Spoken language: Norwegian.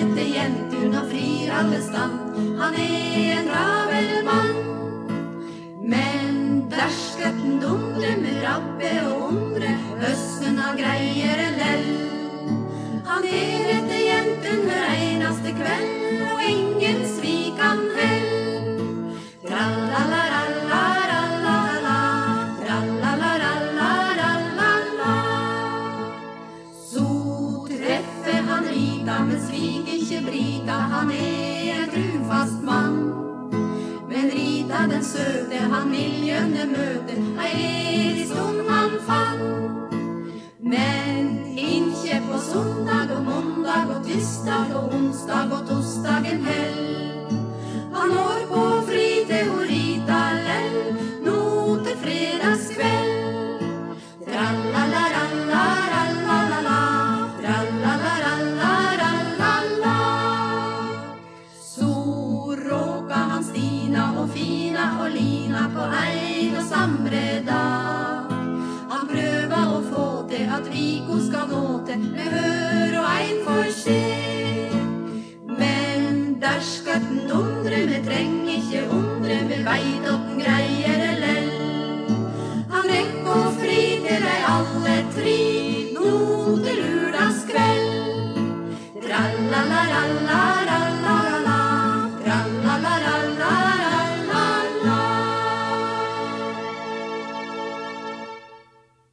etter jentun og frir alle stand. Han en travel mann. Men derskøtten dundre med rabbe og undre, høsten av greier lell. Han etter jentun hver eneste kveld, og ingen svik han hell. Tralalalalala, tralalalalala. Så treffer han Rita, men svik ikke Brita, han en trufast mann. Men Rita den søte, han miljønne møte, ei stund han fann. Men ikke på sondag og måndag og tirsdag og onsdag og torsdagen hell. Han når på fri til Rita lell, nå til fredagskveld. Tralalalalala, tralalalalala. Så råka han Stina og Fina og Lina på ein og samre dag. Han prøver å få til at Viggo skal gå til med hør og ein for se. Men derskøtten dundre, vi trenger ikke undre, vi veit at den greier lell. Han rekk og fri til deg alle tre, nå til lørdagskveld. Tralalalala.